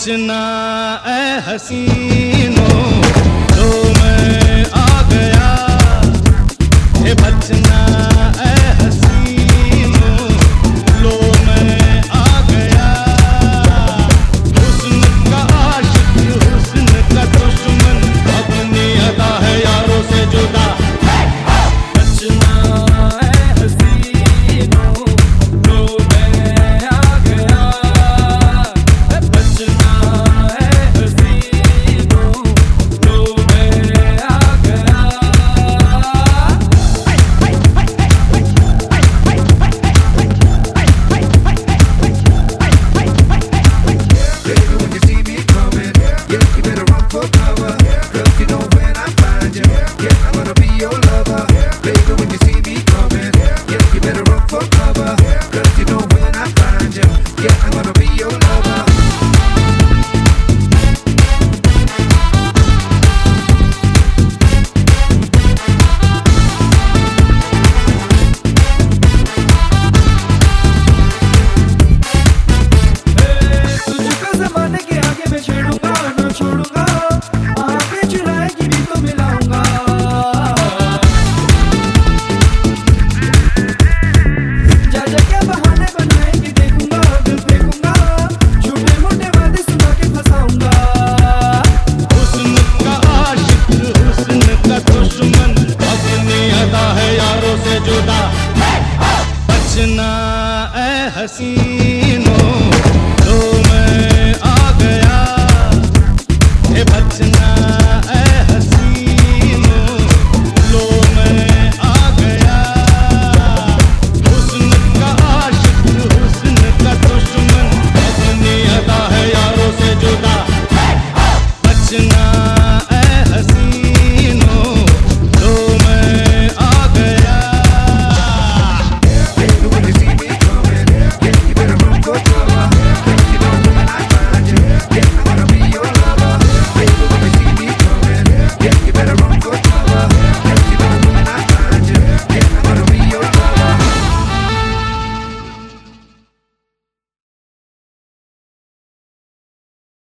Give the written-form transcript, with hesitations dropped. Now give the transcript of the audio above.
बचना ए हसीनों, लो मैं आ गया। ये बचना ए हसीनों, लो मैं आ गया। हुस्न का आशिक, हुस्न का दुश्मन, अपनी अदा है यारों से जुदा। बचना ए हसीनों, लो मैं आ गया। बचना ए हसीनों, लो मैं आ गया। Baby, when you see me coming, yeah, you better run for cover. Cause you know when I find you, yeah, I'm gonna be your lover. Baby, when you see me coming, yeah, you better run for cover. Cause you know when I find you, yeah, I'm gonna be your lover. तुझको ज़माने के आगे मैं छेड़ूंगा, न छोड़ूंगा। आगे चुराएगी भी तो मिलाऊंगा। जा जा के बहाने बनाएगी देखूंगा, दिल फेंकूंगा। झूठे मोटे वादे सुना के फंसाऊंगा। हुस्न का आशिक, हुस्न का दुश्मन, अपनी अदा है यारों से जुदा। बचना ए हसीन